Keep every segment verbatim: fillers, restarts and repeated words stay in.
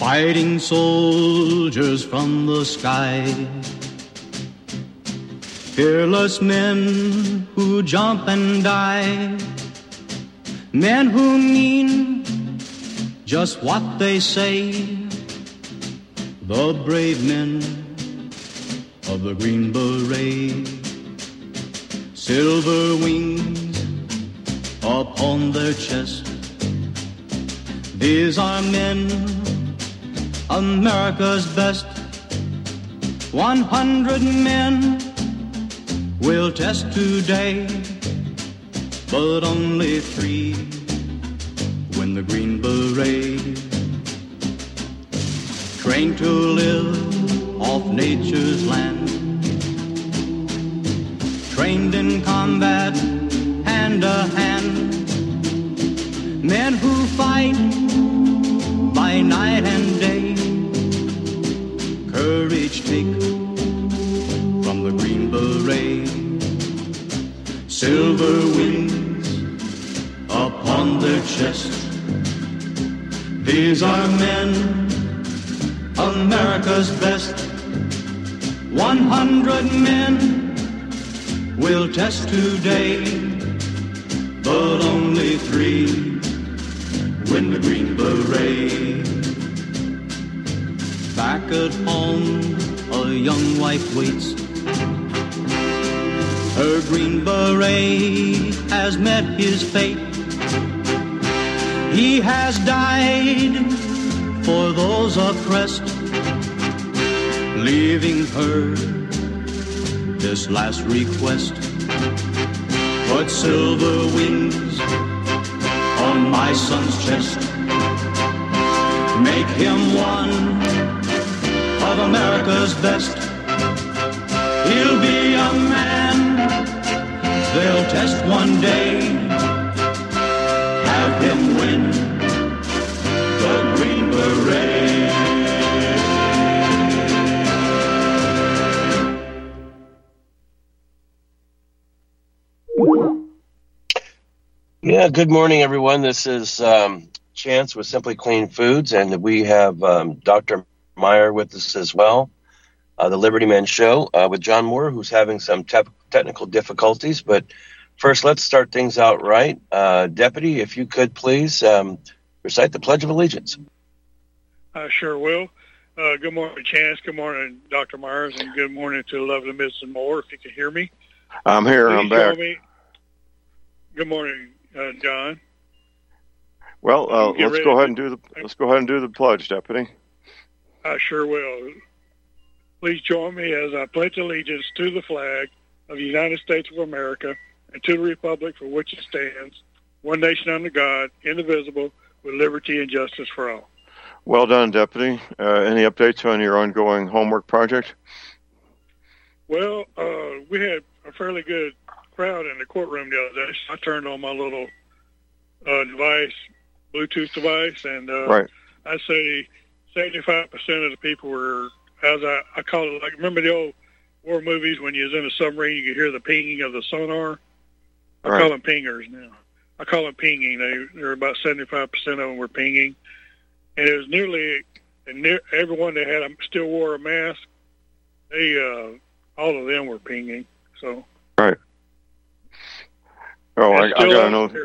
fighting soldiers from the sky, fearless men who jump and die, men who mean just what they say, the brave men of the Green Beret, silver wings upon their chest. These are men, America's best. One hundred men will test today, but only three win the Green Beret. Trained to live off nature's land, trained in combat hand to hand, men who fight by night and day, courage take from the Green Beret, silver wings upon their chest. These are men, America's best. One hundred men will test today, but only three win the Green Beret. Back at home, a young wife waits. Her Green Beret has met his fate. He has died for those oppressed, leaving her this last request. Put silver wings on my son's chest. Make him one of America's best. He'll be a man they'll test one day. Have him win the Green Beret. Yeah, good morning, everyone. This is um, Chance with Simply Clean Foods, and we have um, Doctor Meyer with us as well, uh, the Liberty Men Show uh, with John Moore, who's having some te- technical difficulties. But first, let's start things out right. Uh, Deputy, if you could please um, recite the Pledge of Allegiance. I sure will. Uh, good morning, Chance. Good morning, Doctor Myers, and good morning to lovely Missus Moore, if you can hear me. I'm here. Please I'm back. Me. Good morning, uh, John. Well, uh, let's go ahead to, and do the let's go ahead and do the pledge, Deputy. I sure will. Please join me as I pledge allegiance to the flag of the United States of America and to the republic for which it stands, one nation under God, indivisible, with liberty and justice for all. Well done, Deputy. Uh, any updates on your ongoing homework project? Well, uh, we had a fairly good crowd in the courtroom the other day, so I turned on my little uh, device, Bluetooth device, and uh, right. I'd say seventy-five percent of the people were, as I, I call it, like, remember the old war movies when you was in a submarine, you could hear the pinging of the sonar? I right. call them pingers now. I call them pinging. They, they were about seventy-five percent of them were pinging. And it was nearly, and near, everyone that had a, still wore a mask, they, uh, all of them were pinging. So. Right. Oh, I, I got a note.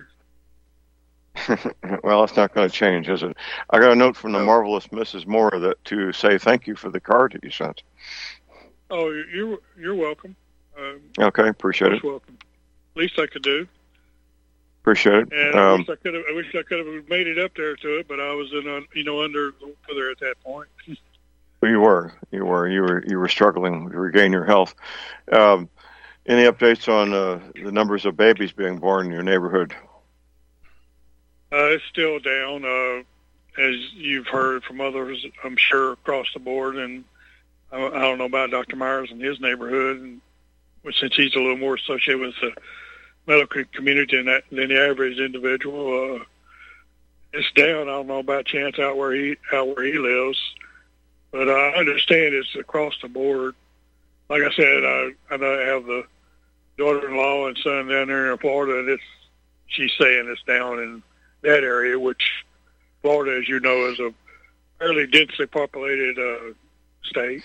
Well, that's not going to change, is it? I got a note from the marvelous Missus Moore that to say thank you for the card that you sent. Oh, you're you're welcome. Um, okay, appreciate it. Welcome. Least I could do. Appreciate it. And um, I wish I could have. I wish I could have made it up there to it, but I was in, a, you know, under the weather at that point. You were, you were, you were, you were struggling to regain your health. Um, any updates on uh, the numbers of babies being born in your neighborhood? Uh, it's still down, uh, as you've heard from others, I'm sure, across the board. And I, I don't know about Doctor Myers and his neighborhood, and since he's a little more associated with the medical community than, that, than the average individual. Uh, it's down. I don't know about Chance out where he out where he lives, but I understand it's across the board. Like I said, I, I know I have the daughter-in-law and son down there in Florida, and it's she's saying it's down in that area, which Florida, as you know, is a fairly densely populated uh, state.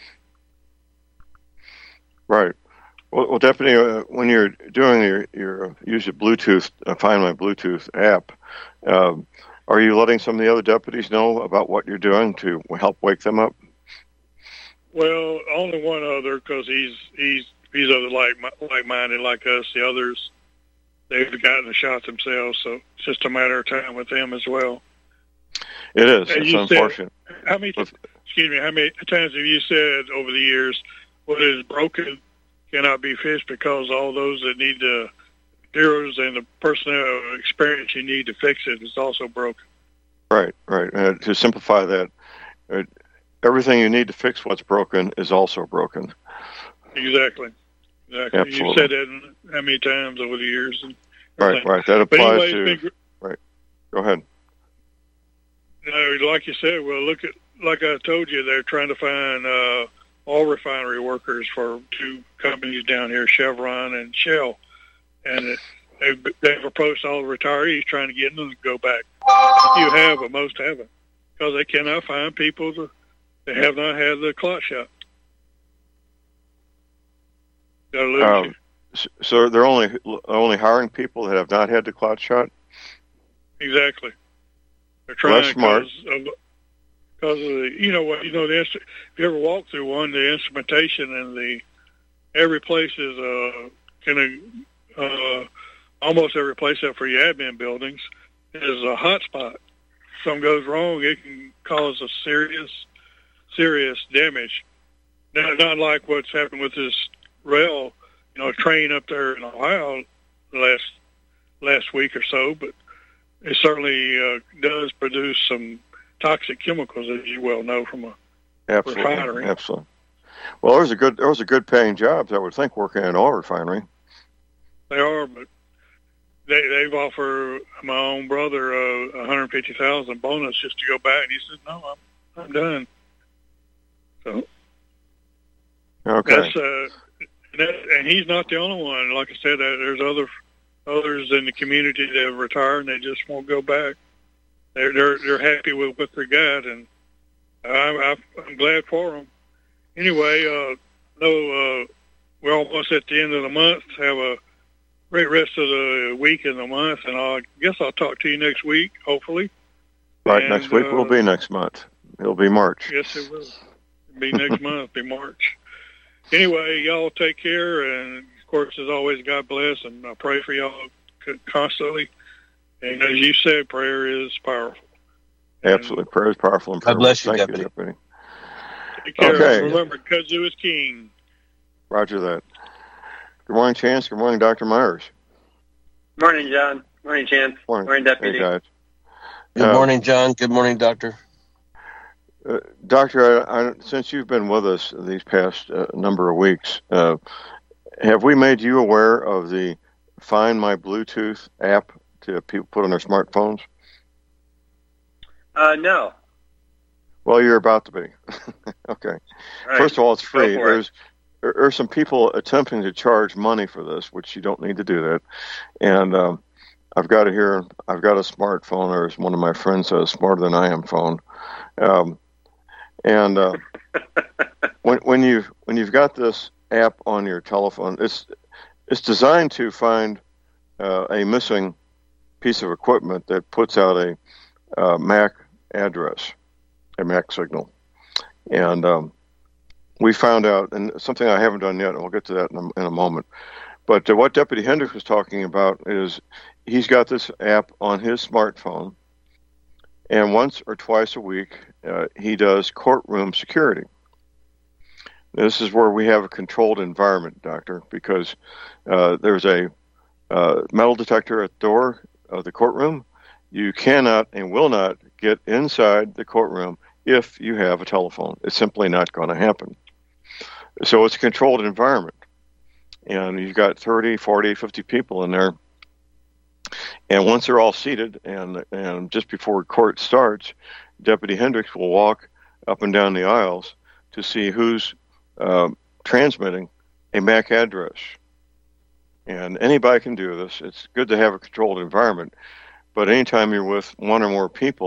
Right. Well, well Deputy, uh, when you're doing your, your use of Bluetooth, uh, Find My Bluetooth app, um, are you letting some of the other deputies know about what you're doing to help wake them up? Well, only one other, because he's he's he's other like like minded like us. The others, they've gotten the shot themselves, so it's just a matter of time with them as well. It is. And it's unfortunate. Said, how many? Excuse me. How many times have you said over the years, what is broken cannot be fixed, because all those that need the heroes and the personnel experience you need to fix it is also broken. Right, right. Uh, to simplify that, uh, everything you need to fix what's broken is also broken. Exactly. Exactly. Absolutely. You've said that how many times over the years. And right, right. That applies anyway, to... been, right. Go ahead. You know, like you said, well, look at, like I told you, they're trying to find uh, oil refinery workers for two companies down here, Chevron and Shell. And it, they've, they've approached all the retirees trying to get them to go back. You have, but most haven't, because they cannot find people to, that have not had the clot shot. They'll lose Um, you. so they're only only hiring people that have not had the clot shot? Exactly. They're trying Well, that's smart. because of, because of the, you know what, you know, the instru- if you ever walk through one, the instrumentation and the, every place is, uh, can, uh, almost every place except for your admin buildings is a hot spot. If something goes wrong, it can cause a serious, serious damage. Not, not like what's happened with this rail, you know, train up there in Ohio last, last week or so, but it certainly uh, does produce some toxic chemicals, as you well know, from a Absolutely. refinery. Absolutely. Well, there's a good there was a good paying jobs, I would think, working in an oil refinery. They are, but they they've offered my own brother a uh, one hundred fifty thousand bonus just to go back, and he said, "No, I'm I'm done." So Okay. that's uh, and, that, and he's not the only one. Like I said, uh, there's other others in the community that have retired and they just won't go back. They're they're they're happy with what they got, and I'm I'm glad for them. Anyway, uh, no, uh, we're almost at the end of the month. Have a great rest of the week and the month, and I guess I'll talk to you next week, hopefully. Right, and, next week uh, will be next month. It'll be March. Yes, it will. It'll be next month, be March. Anyway, y'all take care, and of course, as always, God bless, and I pray for y'all constantly. And as you said, prayer is powerful. Absolutely. Prayer is powerful and God bless you, Thank Deputy. you, Deputy. Take care. Okay. Remember, kudzu is king. Roger that. Good morning, Chance. Good morning, Doctor Myers. Morning, John. Morning, Chance. Morning, Morning, Deputy. Hey, guys. Good Uh, morning, John. Good morning, Doctor. Uh, Doctor, I, I, since you've been with us these past uh, number of weeks, uh, have we made you aware of the Find My Bluetooth app to people put on their smartphones? Uh, no. Well, you're about to be. Okay. All right. First of all, it's free. Go for There's there are some people attempting to charge money for this, which you don't need to do that. And um, I've got it here. I've got a smartphone, or as one of my friends says, smarter than I am phone. Um, and uh, when when you when you've got this app on your telephone, it's it's designed to find uh, a missing piece of equipment that puts out a uh, M A C address, a M A C signal, and um, we found out, and something I haven't done yet, and we'll get to that in a, in a moment. But uh, what Deputy Hendricks was talking about is he's got this app on his smartphone, and once or twice a week, uh, he does courtroom security. This is where we have a controlled environment, Doctor, because uh, there's a uh, metal detector at the door of the courtroom. You cannot and will not get inside the courtroom if you have a telephone. It's simply not going to happen. So it's a controlled environment. And you've got thirty, forty, fifty people in there. And once they're all seated, and and just before court starts, Deputy Hendricks will walk up and down the aisles to see who's uh, transmitting a M A C address. And anybody can do this. It's good to have a controlled environment. But anytime you're with one or more people,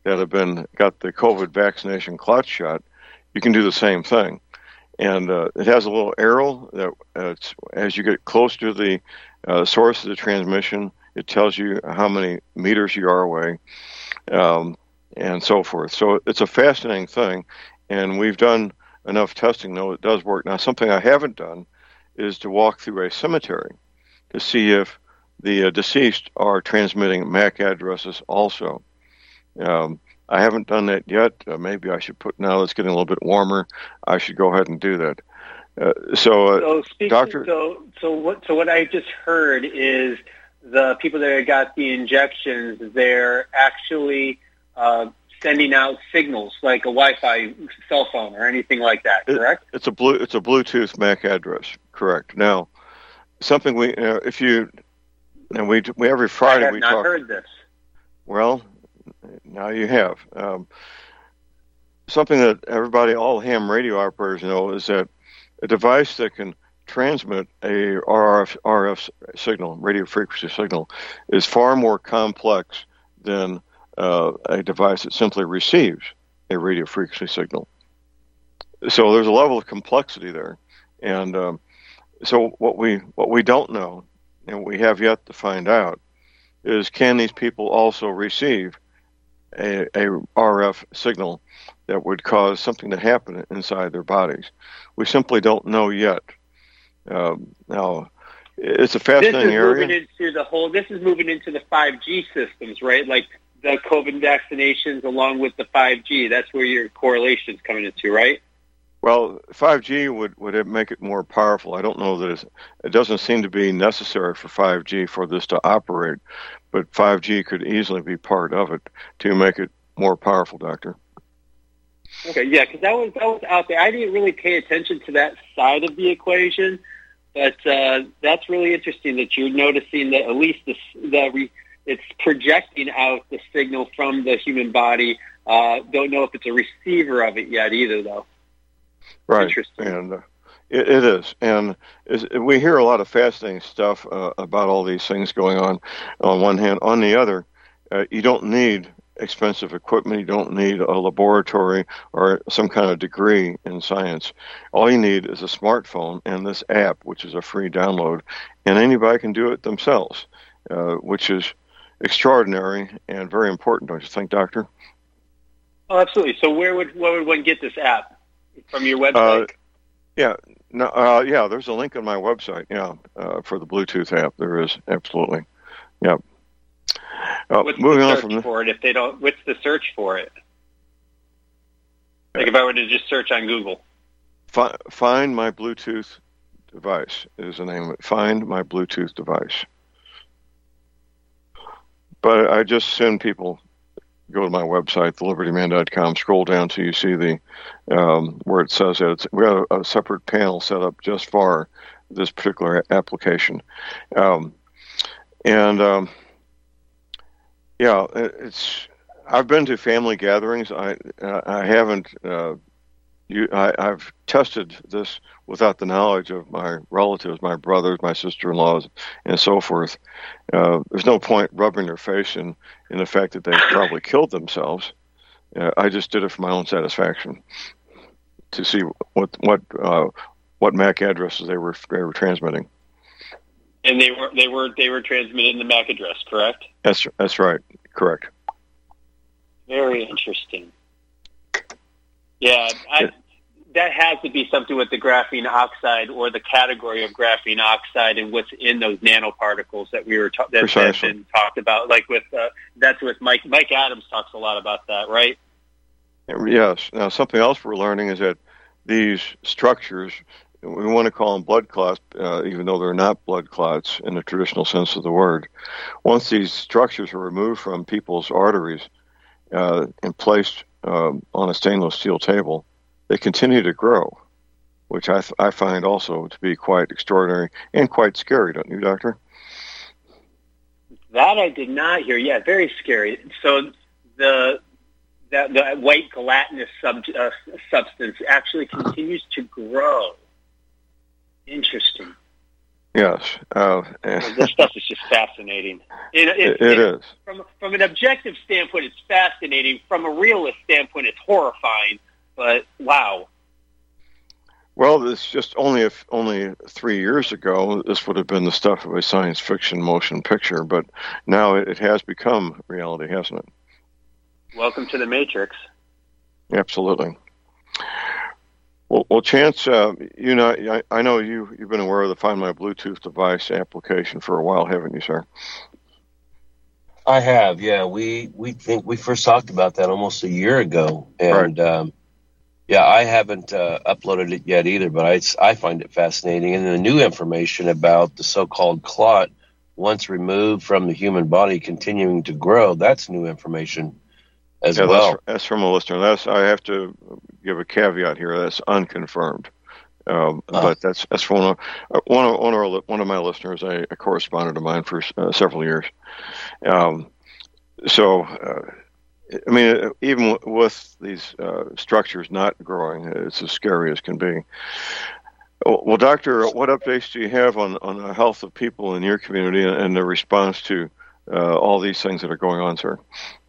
that have been got the COVID vaccination clot shot, you can do the same thing. And uh, it has a little arrow that uh, it's, as you get close to the uh, source of the transmission, it tells you how many meters you are away, um, and so forth. So it's a fascinating thing, and we've done enough testing, though it does work. Now, something I haven't done is to walk through a cemetery to see if the uh, deceased are transmitting M A C addresses also. Um, I haven't done that yet. Uh, maybe I should put, now it's getting a little bit warmer, I should go ahead and do that. Uh, so, uh, so, speaking, Doctor... So, so, what, so what I just heard is the people that got the injections, they're actually uh, sending out signals like a Wi-Fi cell phone or anything like that, correct? It, it's, a blue, it's a Bluetooth M A C address, correct. Now, something we, uh, if you, and we, we every Friday I have we not talk. heard this. Well, now you have. Um, something that everybody, all ham radio operators know, is that a device that can transmit a R F, R F signal, radio frequency signal, is far more complex than uh, a device that simply receives a radio frequency signal. So there's a level of complexity there. And um, so what we what we don't know, and we have yet to find out, is can these people also receive a, a R F signal that would cause something to happen inside their bodies? We simply don't know yet. Um, now, it's a fascinating this is area. Moving into the whole, this is moving into the five G systems, right? Like the COVID vaccinations along with the five G. That's where your correlation's coming into, right? Well, five G would, would make it more powerful. I don't know that it's, it doesn't seem to be necessary for five G for this to operate, but five G could easily be part of it to make it more powerful, Doctor. Okay, yeah, because that was that was out there. I didn't really pay attention to that side of the equation, but uh, that's really interesting that you're noticing that at least the, the re, it's projecting out the signal from the human body. Uh, don't know if it's a receiver of it yet either, though. Right, interesting. and uh, it, it is, and is, we hear a lot of fascinating stuff uh, about all these things going on. On one hand, on the other, uh, you don't need expensive equipment. You don't need a laboratory or some kind of degree in science. All you need is a smartphone and this app, which is a free download, and anybody can do it themselves, uh, which is extraordinary and very important, don't you think, Doctor? Oh, absolutely. So where would where would one get this app? From your website? Uh, yeah, no, uh, yeah. There's a link on my website. Yeah, uh, for the Bluetooth app, there is absolutely. Yeah. Uh, what's moving the on search from the, for it? If they don't, what's the search for it? Like if I were to just search on Google. fi- Find My Bluetooth Device is the name of it. Find My Bluetooth Device. But I just send people. Go to my website, the liberty man dot com, scroll down till you see the um, where it says that it's, we have a, a separate panel set up just for this particular application. Um, and um, yeah, it, it's. I've been to family gatherings. I I haven't. Uh, you, I, I've tested this without the knowledge of my relatives, my brothers, my sister-in-laws, and so forth. Uh, there's no point rubbing their face in, in the fact that they probably killed themselves. Uh, I just did it for my own satisfaction to see what what uh, what M A C addresses they were they were transmitting. And they were they were they were transmitting the M A C address, correct? That's that's right, correct. Very interesting. Yeah, I, that has to be something with the graphene oxide or the category of graphene oxide and what's in those nanoparticles that we were ta- that have been talked about. Like with uh, that's with Mike Mike Adams talks a lot about that, right? Yes. Now something else we're learning is that these structures, we want to call them blood clots, uh, even though they're not blood clots in the traditional sense of the word. Once these structures are removed from people's arteries uh, and placed um, on a stainless steel table, they continue to grow, which I, th- I find also to be quite extraordinary and quite scary, don't you, Doctor? That I did not hear. Yeah, very scary. So the that the white gelatinous sub, uh, substance actually continues to grow. Interesting. Yes. Uh, this stuff is just fascinating. It, it, it, it is. From, from an objective standpoint, it's fascinating. From a realist standpoint, it's horrifying. But, wow. Well, this just only if only three years ago, this would have been the stuff of a science fiction motion picture, but now it, it has become reality, hasn't it? Welcome to the Matrix. Absolutely. Well, well Chance, uh, you know, I, I know you, you've been aware of the Find My Bluetooth device application for a while, haven't you, sir? I have, yeah. We we think we first talked about that almost a year ago, and right. um, yeah, I haven't uh, uploaded it yet either, but I, I find it fascinating. And the new information about the so-called clot, once removed from the human body, continuing to grow, that's new information as yeah, well. That's, that's from a listener. That's I have to give a caveat here. That's unconfirmed, um, oh. but that's that's from one of uh, one of one of, one of my listeners, a, a correspondent of mine for uh, several years. Um, so. Uh, I mean, even with these uh, structures not growing, it's as scary as can be. Well, Doctor, what updates do you have on, on the health of people in your community and the response to uh, all these things that are going on, sir?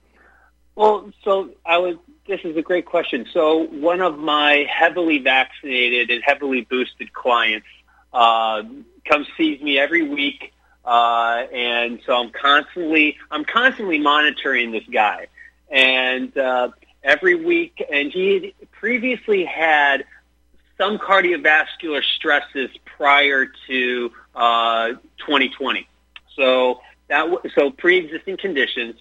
Well, so I was. This is a great question. So one of my heavily vaccinated and heavily boosted clients uh, comes sees me every week, uh, and so I'm constantly I'm constantly monitoring this guy. And uh, every week, and he had previously had some cardiovascular stresses prior to uh, twenty twenty. So that so pre-existing conditions,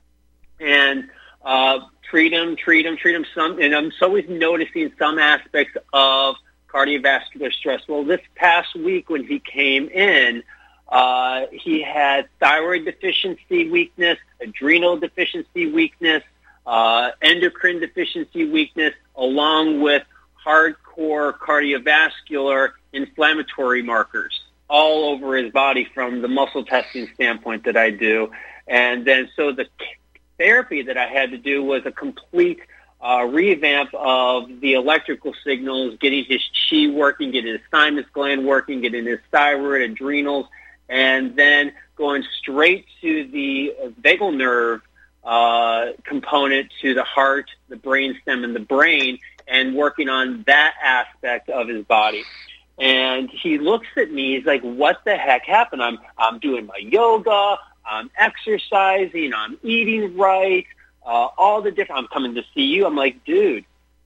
and uh, treat him, treat him, treat him. Some, and I'm always noticing some aspects of cardiovascular stress. Well, this past week when he came in, Uh, he had thyroid deficiency weakness, adrenal deficiency weakness, uh, endocrine deficiency weakness, along with hardcore cardiovascular inflammatory markers all over his body from the muscle testing standpoint that I do. And then so the therapy that I had to do was a complete uh, revamp of the electrical signals, getting his chi working, getting his thymus gland working, getting his thyroid, adrenals, and then going straight to the vagal nerve uh, component to the heart, the brainstem, and the brain, and working on that aspect of his body. And he looks at me, he's like, what the heck happened? I'm I'm doing my yoga, I'm exercising, I'm eating right, uh, all the different, I'm coming to see you. I'm like, dude,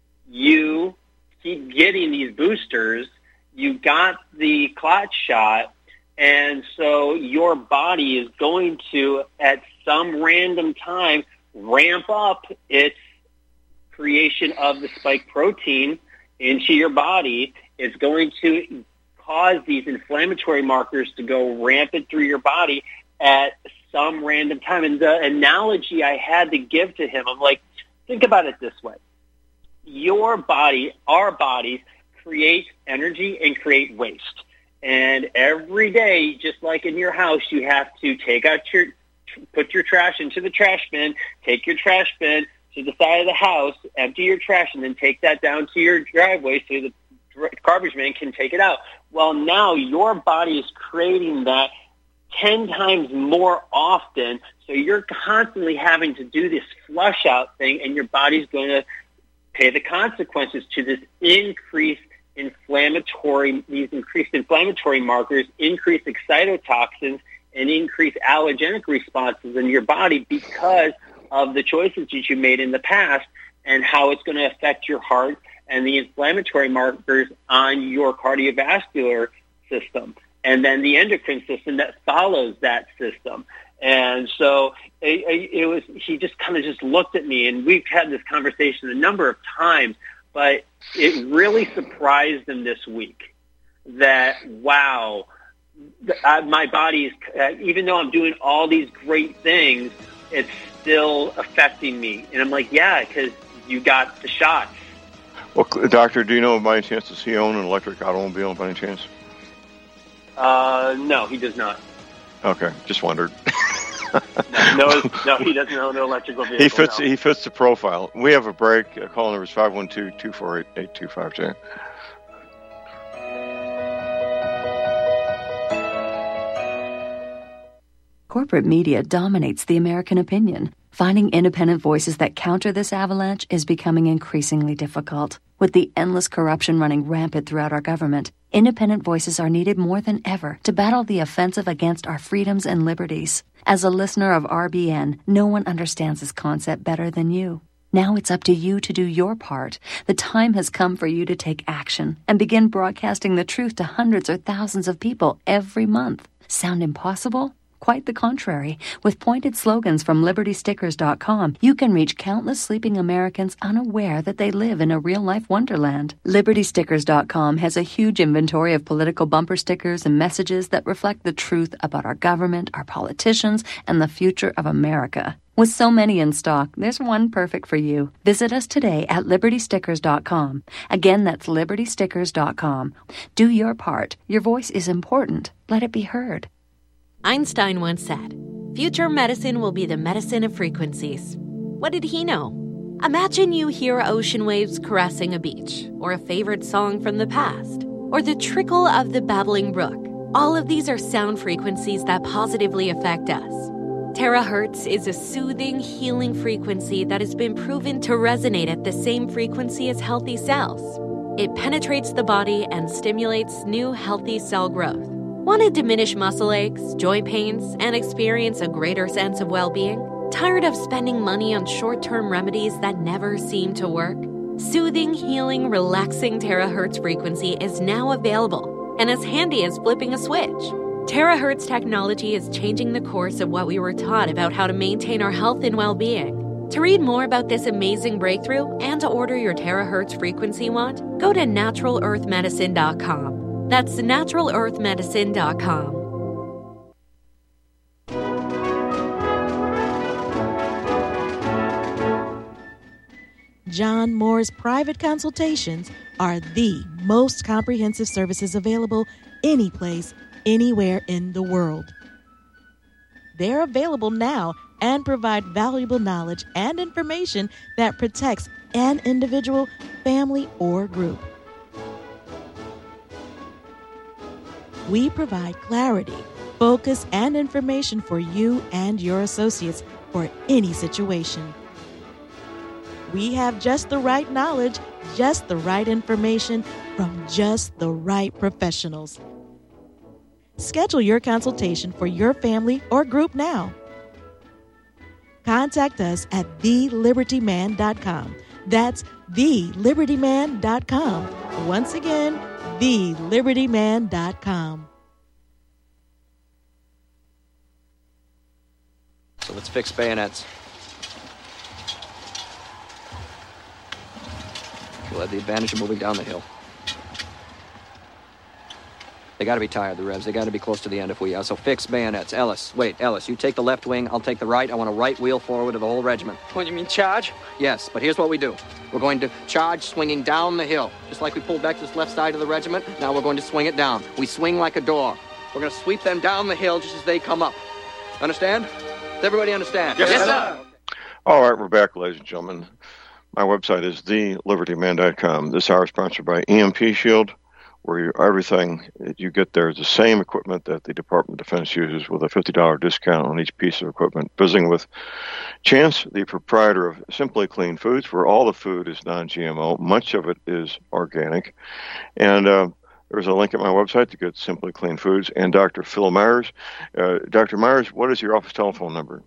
you keep getting these boosters, you got the clot shot, and so your body is going to, at some random time, ramp up its creation of the spike protein into your body. It's going to cause these inflammatory markers to go rampant through your body at some random time. And the analogy I had to give to him, I'm like, think about it this way. Your body, our bodies, create energy and create waste. And every day, just like in your house, you have to take out your, put your trash into the trash bin, take your trash bin to the side of the house, empty your trash, and then take that down to your driveway so the garbage man can take it out. Well, now your body is creating that ten times more often, so you're constantly having to do this flush out thing, and your body's going to pay the consequences to this increased inflammatory, these increased inflammatory markers, increased excitotoxins, and increased allergenic responses in your body because of the choices that you made in the past and how it's going to affect your heart and the inflammatory markers on your cardiovascular system, and then the endocrine system that follows that system. And so it, it was, he just kind of just looked at me, and we've had this conversation a number of times, but it really surprised him this week that, wow, I, my body is, uh, even though I'm doing all these great things, it's still affecting me. And I'm like, yeah, because you got the shots. Well, Doctor, do you know by any chance, does he own an electric automobile by any chance? Uh, no, he does not. Okay, just wondered. no, no, no, he doesn't own an electrical vehicle. He fits. No. He fits the profile. We have a break. Uh, call number is five one two, two four eight, eight two five two. Corporate media dominates the American opinion. Finding independent voices that counter this avalanche is becoming increasingly difficult. With the endless corruption running rampant throughout our government, independent voices are needed more than ever to battle the offensive against our freedoms and liberties. As a listener of R B N, no one understands this concept better than you. Now it's up to you to do your part. The time has come for you to take action and begin broadcasting the truth to hundreds or thousands of people every month. Sound impossible? Quite the contrary. With pointed slogans from Liberty Stickers dot com, you can reach countless sleeping Americans unaware that they live in a real-life wonderland. Liberty Stickers dot com has a huge inventory of political bumper stickers and messages that reflect the truth about our government, our politicians, and the future of America. With so many in stock, there's one perfect for you. Visit us today at Liberty Stickers dot com. Again, that's Liberty Stickers dot com. Do your part. Your voice is important. Let it be heard. Einstein once said, "Future medicine will be the medicine of frequencies." What did he know? Imagine you hear ocean waves caressing a beach, or a favorite song from the past, or the trickle of the babbling brook. All of these are sound frequencies that positively affect us. Terahertz is a soothing, healing frequency that has been proven to resonate at the same frequency as healthy cells. It penetrates the body and stimulates new, healthy cell growth. Want to diminish muscle aches, joint pains, and experience a greater sense of well-being? Tired of spending money on short-term remedies that never seem to work? Soothing, healing, relaxing terahertz frequency is now available and as handy as flipping a switch. Terahertz technology is changing the course of what we were taught about how to maintain our health and well-being. To read more about this amazing breakthrough and to order your terahertz frequency wand, go to natural earth medicine dot com. That's natural earth medicine dot com. John Moore's private consultations are the most comprehensive services available any place, anywhere in the world. They're available now and provide valuable knowledge and information that protects an individual, family, or group. We provide clarity, focus, and information for you and your associates for any situation. We have just the right knowledge, just the right information from just the right professionals. Schedule your consultation for your family or group now. Contact us at the liberty man dot com. That's the liberty man dot com. Once again, the liberty man dot com. So let's fix bayonets. We'll have the advantage of moving down the hill. They got to be tired, the Revs. They got to be close to the end if we are. So fix bayonets. Ellis, wait, Ellis, you take the left wing, I'll take the right. I want a right wheel forward of the whole regiment. What, you mean charge? Yes, but here's what we do. We're going to charge swinging down the hill. Just like we pulled back this left side of the regiment, now we're going to swing it down. We swing like a door. We're going to sweep them down the hill just as they come up. Understand? Does everybody understand? Yes, yes sir. All right, we're back, ladies and gentlemen. My website is the liberty man dot com. This hour is sponsored by E M P Shield, where you, everything that you get there is the same equipment that the Department of Defense uses with a fifty dollars discount on each piece of equipment. Visiting with Chance, the proprietor of Simply Clean Foods, where all the food is non G M O. Much of it is organic. And uh, there's a link at my website to get Simply Clean Foods and Doctor Phil Myers. Uh, Doctor Myers, what is your office telephone number?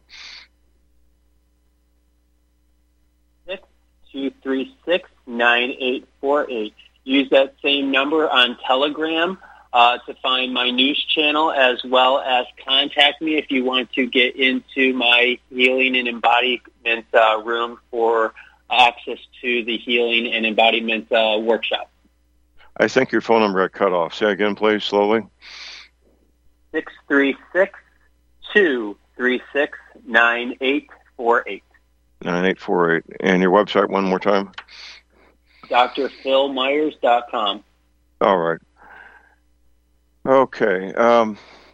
two three six, nine eight four eight. Use that same number on Telegram uh, to find my news channel, as well as contact me if you want to get into my healing and embodiment uh, room for access to the healing and embodiment uh, workshop. I think your phone number got cut off. Say again, please, slowly. six three six, two three six, nine eight four eight. nine eight four eight. And your website one more time? D R Phil Myers dot com. All right. Okay. Um,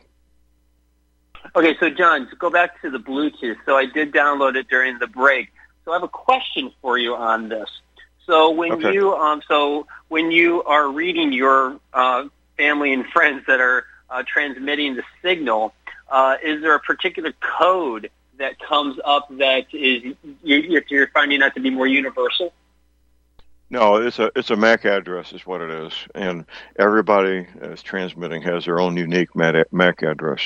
okay, so John, to go back to the Bluetooth. So I did download it during the break. So I have a question for you on this. So when okay. you um, so when you are reading your uh, family and friends that are uh, transmitting the signal, uh, is there a particular code that comes up that is you, you're finding that to be more universal? No, it's a it's a M A C address is what it is, and everybody that's transmitting has their own unique M A C address.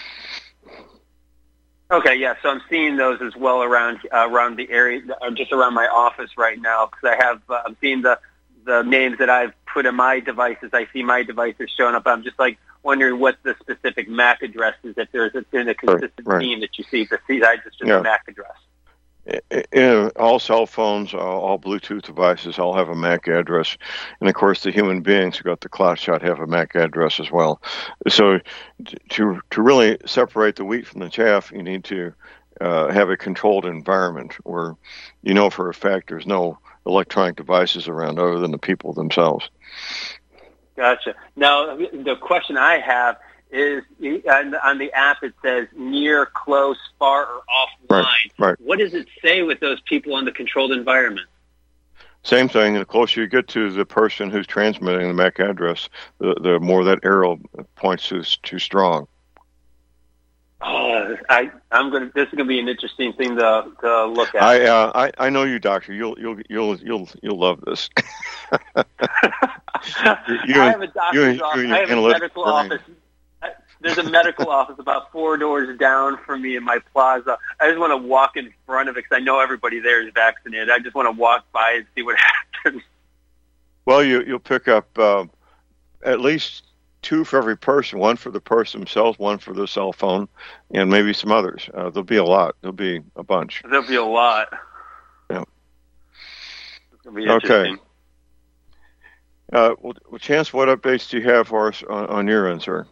Okay, yeah, so I'm seeing those as well around uh, around the area, uh, just around my office right now, because I have uh, I'm seeing the the names that I've put in my devices. I see my devices showing up. I'm just like wondering what the specific M A C address is, if there's a, been a consistent right. theme that you see. Besides just yeah. a M A C address. In all cell phones, all Bluetooth devices, all have a M A C address, and of course, the human beings who got the cloud shot have a M A C address as well. So, to to really separate the wheat from the chaff, you need to uh, have a controlled environment where you know for a fact there's no electronic devices around other than the people themselves. Gotcha. Now, the question I have is on the app it says near, close, far, or offline. Right, right. What does it say with those people in the controlled environment? Same thing. The closer you get to the person who's transmitting the M A C address, the, the more that arrow points to too strong. Oh, I, I'm gonna. This is gonna be an interesting thing to, to look at. I, uh, I, I know you, Doctor. You'll, you'll, you'll, you'll, you'll love this. you, I have a doctor's you, office. you, I have a medical brain. office. There's a medical office about four doors down from me in my plaza. I just want to walk in front of it because I know everybody there is vaccinated. I just want to walk by and see what happens. Well, you, you'll pick up uh, at least two for every person, one for the person themselves, one for the cell phone, and maybe some others. Uh, there'll be a lot. There'll be a bunch. There'll be a lot. Yeah. It's going to be interesting. Okay. Uh, well, Chance, what updates do you have for us on, on your end, sir?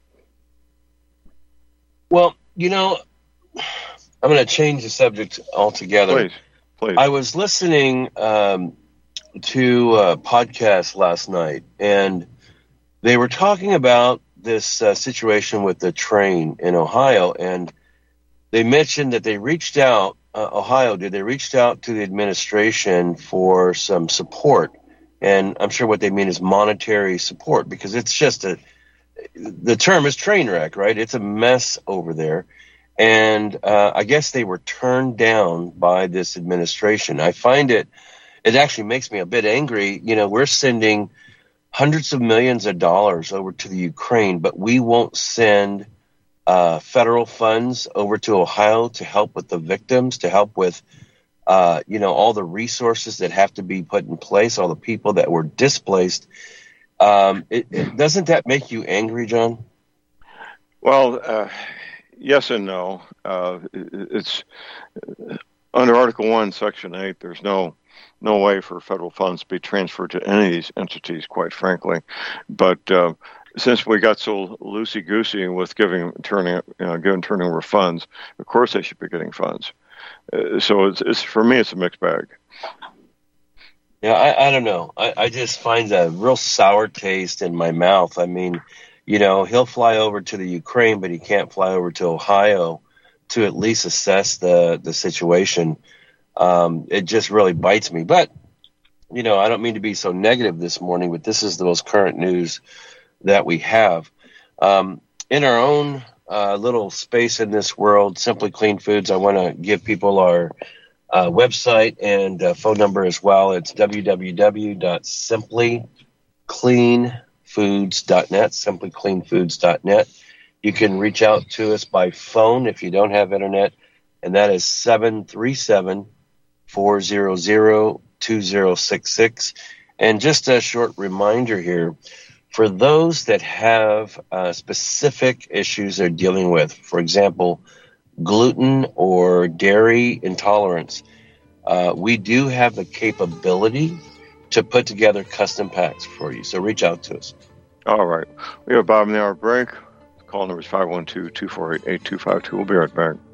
Well, you know, I'm going to change the subject altogether. Please, please. I was listening um, to a podcast last night, and they were talking about this uh, situation with the train in Ohio, and they mentioned that they reached out, uh, Ohio did, they reached out to the administration for some support, and I'm sure what they mean is monetary support, because it's just a, the term is train wreck, right? It's a mess over there. And uh, I guess they were turned down by this administration. I find it, it actually makes me a bit angry. You know, we're sending hundreds of millions of dollars over to the Ukraine, but we won't send uh, federal funds over to Ohio to help with the victims, to help with, uh, you know, all the resources that have to be put in place, all the people that were displaced. Um, it, it, doesn't that make you angry, John? Well, uh, yes and no. Uh, it, it's uh, under Article One, Section Eight. There's no no way for federal funds to be transferred to any of these entities, quite frankly. But uh, since we got so loosey goosey with giving turning you know, giving turning over funds, of course they should be getting funds. Uh, so it's, it's for me, it's a mixed bag. Yeah, I, I don't know. I, I just find a real sour taste in my mouth. I mean, you know, he'll fly over to the Ukraine, but he can't fly over to Ohio to at least assess the, the situation. Um, it just really bites me. But, you know, I don't mean to be so negative this morning, but this is the most current news that we have. Um, in our own uh, little space in this world, Simply Clean Foods, I want to give people our Uh, website and uh, phone number as well. It's w w w dot simply clean foods dot net, simply clean foods dot net. You can reach out to us by phone if you don't have internet, and that is seven three seven, four zero zero, two zero six six. And just a short reminder here, for those that have uh, specific issues they're dealing with, for example, gluten or dairy intolerance, uh, we do have the capability to put together custom packs for you. So reach out to us. All right. We have a bottom of the hour break. Call number is five one two, two four eight, eight two five two. We'll be right back.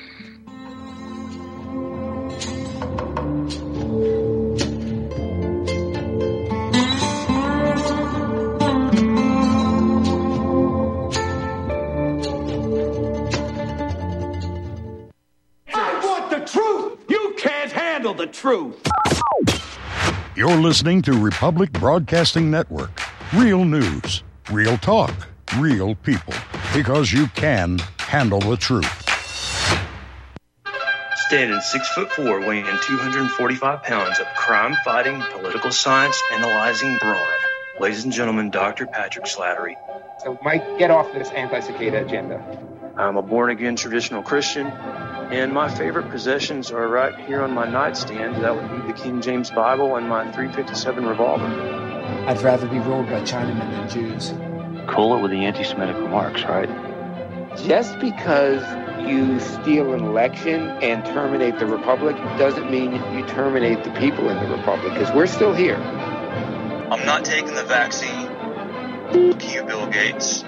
The truth. You're listening to Republic Broadcasting Network. Real news, real talk, real people. Because you can handle the truth. Standing six foot four, weighing two hundred forty-five pounds of crime-fighting, political science analyzing brawn. Ladies and gentlemen, Doctor Patrick Slattery. So, Mike, get off this anti-cicada agenda. I'm a born-again traditional Christian, and my favorite possessions are right here on my nightstand. That would be the King James Bible and my three fifty-seven revolver. I'd rather be ruled by Chinamen than Jews. Cool it with the anti-Semitic remarks, right? Just because you steal an election and terminate the Republic doesn't mean you terminate the people in the Republic, because we're still here. I'm not taking the vaccine. Fuck you, Bill Gates.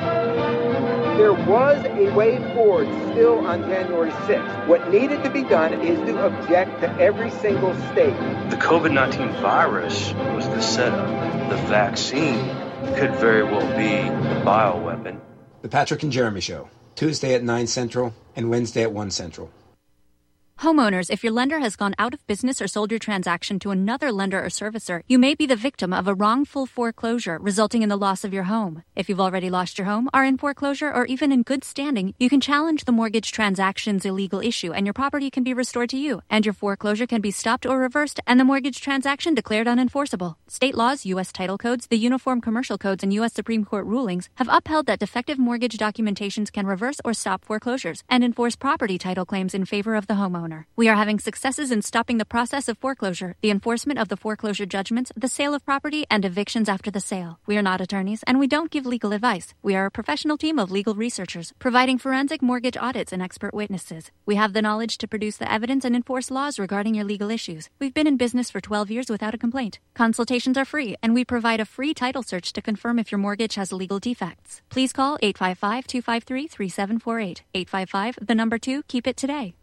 There was a way forward still on January sixth. What needed to be done is to object to every single state. The COVID nineteen virus was the setup. The vaccine could very well be the bioweapon. The Patrick and Jeremy Show, Tuesday at nine Central and Wednesday at one Central. Homeowners, if your lender has gone out of business or sold your transaction to another lender or servicer, you may be the victim of a wrongful foreclosure resulting in the loss of your home. If you've already lost your home, are in foreclosure, or even in good standing, you can challenge the mortgage transaction's illegal issue and your property can be restored to you, and your foreclosure can be stopped or reversed and the mortgage transaction declared unenforceable. State laws, U S title codes, the Uniform Commercial Codes, and U S Supreme Court rulings have upheld that defective mortgage documentations can reverse or stop foreclosures and enforce property title claims in favor of the homeowner. We are having successes in stopping the process of foreclosure, the enforcement of the foreclosure judgments, the sale of property, and evictions after the sale. We are not attorneys, and we don't give legal advice. We are a professional team of legal researchers, providing forensic mortgage audits and expert witnesses. We have the knowledge to produce the evidence and enforce laws regarding your legal issues. We've been in business for twelve years without a complaint. Consultations are free, and we provide a free title search to confirm if your mortgage has legal defects. Please call eight five five, two five three, three seven four eight. eight five five, the number two, keep it today.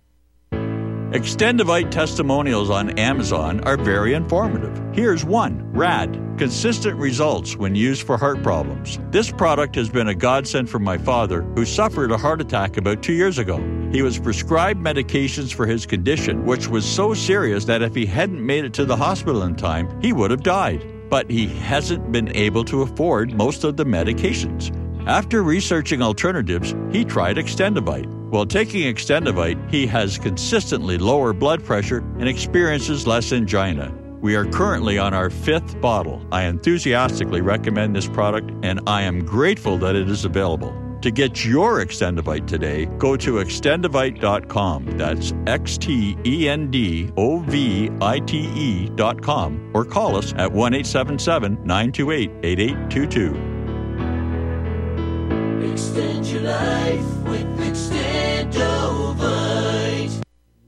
Extendivite testimonials on Amazon are very informative. Here's one, RAD, consistent results when used for heart problems. This product has been a godsend for my father, who suffered a heart attack about two years ago. He was prescribed medications for his condition, which was so serious that if he hadn't made it to the hospital in time, he would have died. But he hasn't been able to afford most of the medications. After researching alternatives, he tried Extendivite. While taking Extendivite, he has consistently lower blood pressure and experiences less angina. We are currently on our fifth bottle. I enthusiastically recommend this product, and I am grateful that it is available. To get your Extendivite today, go to extendivite dot com. That's X T E N D O V I T E dot com, or call us at one eight seven seven, nine two eight, eight eight two two. Extend your life with Extendovite.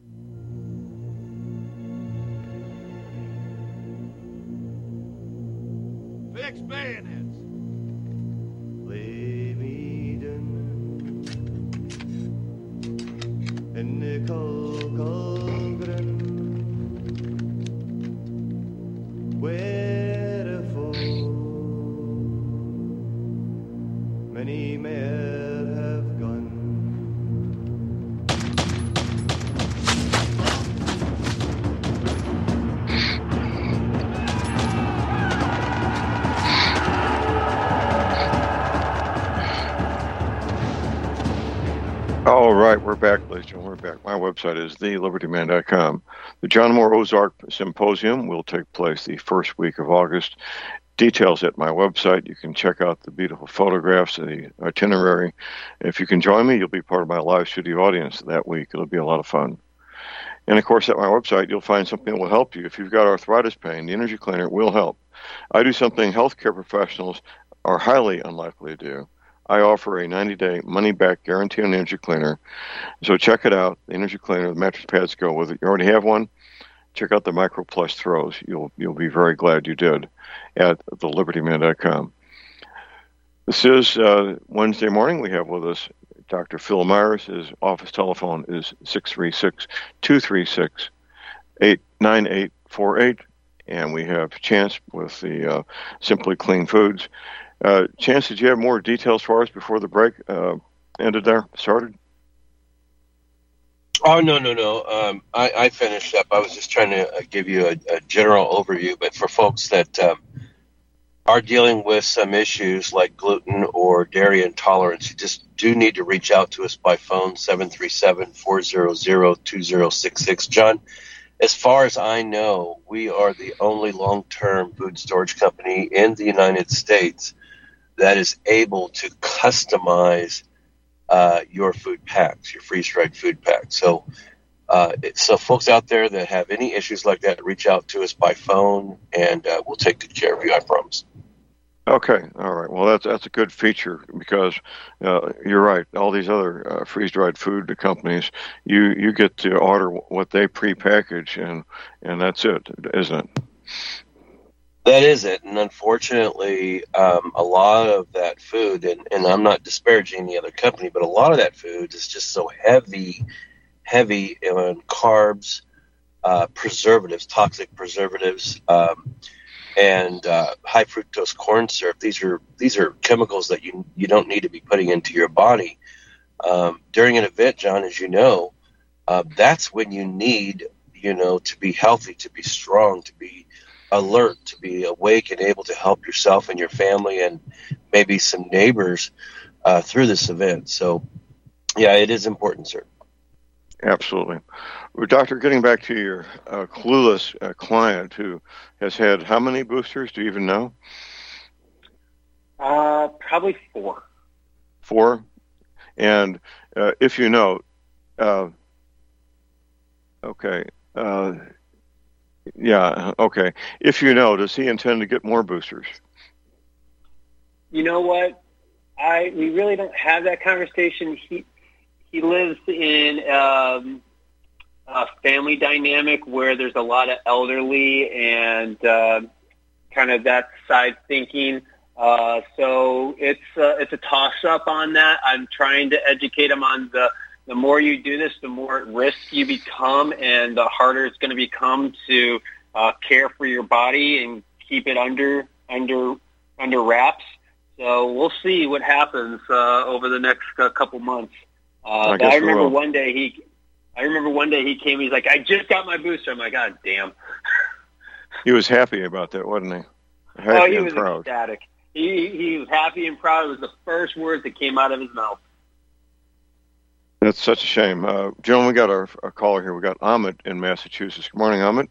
Fix bayonets. Lay me down in the cold, cold ground, where the fall many men have gone. All right, we're back, ladies and gentlemen. We're back. My website is the liberty man dot com. The John Moore Ozark Symposium will take place the first week of August. Details at my website. You can check out the beautiful photographs of the itinerary. If you can join me, you'll be part of my live studio audience that week. It'll be a lot of fun. And, of course, at my website, you'll find something that will help you. If you've got arthritis pain, the Energy Cleaner will help. I do something healthcare professionals are highly unlikely to do. I offer a ninety-day money-back guarantee on the Energy Cleaner. So check it out. The Energy Cleaner, the mattress pads go with it. You already have one? Check out the Micro Plus throws. You'll you'll be very glad you did at the liberty man dot com. This is uh, Wednesday morning. We have with us Doctor Phil Myers. His office telephone is six three six, two three six, eight nine eight four eight. And we have Chance with the uh, Simply Clean Foods. Uh, Chance, did you have more details for us before the break uh, ended there, started? Oh, no, no, no. Um, I, I finished up. I was just trying to uh, give you a, a general overview, but for folks that um, are dealing with some issues like gluten or dairy intolerance, you just do need to reach out to us by phone, seven three seven, four zero zero, two zero six six. John, as far as I know, we are the only long-term food storage company in the United States that is able to customize uh, your food packs, your freeze-dried food packs. So, uh, so folks out there that have any issues like that, reach out to us by phone, and uh, we'll take good care of you, I promise. Okay, all right. Well, that's that's a good feature because uh, you're right. All these other uh, freeze-dried food companies, you, you get to order what they pre-package, and and that's it, isn't it? That is it. And unfortunately, um, a lot of that food, and, and I'm not disparaging the other company, but a lot of that food is just so heavy, heavy on carbs, uh, preservatives, toxic preservatives, um, and uh, high fructose corn syrup. These are these are chemicals that you you don't need to be putting into your body. Um, during an event, John, as you know, uh, that's when you need, you know, to be healthy, to be strong, to be alert, to be awake and able to help yourself and your family and maybe some neighbors uh, through this event. So, yeah, it is important, sir. Absolutely. Well, Doctor, getting back to your uh, clueless uh, client who has had how many boosters? Do you even know? Uh, probably four. Four? And uh, if you know, uh, okay, uh, yeah, okay. If you know, does he intend to get more boosters? You know what? I we really don't have that conversation. He he lives in um, a family dynamic where there's a lot of elderly and uh, kind of that side thinking. Uh, so it's uh, it's a toss up on that. I'm trying to educate him on the the more you do this, the more at risk you become, and the harder it's going to become to uh, care for your body and keep it under under under wraps. So we'll see what happens uh, over the next uh, couple months. Uh, I, but I remember will. one day he, I remember one day he came. He's like, "I just got my booster." I'm like, "God damn!" He was happy about that, wasn't he? Happy oh, he and was proud. ecstatic. He he was happy and proud. It was the first words that came out of his mouth. That's such a shame. Uh, gentlemen, we got our, our caller here. We got Amit in Massachusetts. Good morning, Amit.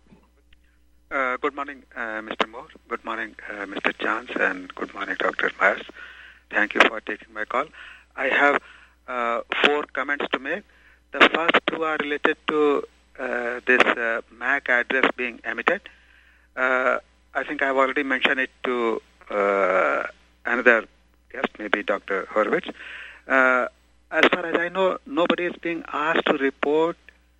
Uh, good morning, uh, Mister Moore. Good morning, uh, Mister Chance, and good morning, Doctor Myers. Thank you for taking my call. I have uh, four comments to make. The first two are related to uh, this uh, M A C address being emitted. Uh, I think I've already mentioned it to uh, another guest, maybe Doctor Horowitz. Uh, As far as I know, nobody is being asked to report